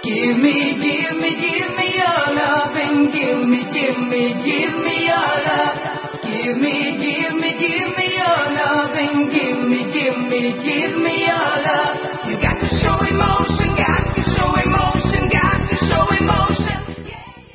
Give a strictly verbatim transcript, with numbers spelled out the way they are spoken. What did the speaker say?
Give me, give me, give me your loving. Give me, give me, give me your love. Give me, give me, give me your loving. Give me, give me, give me your love. You got to show emotion, got to show emotion, got to show emotion.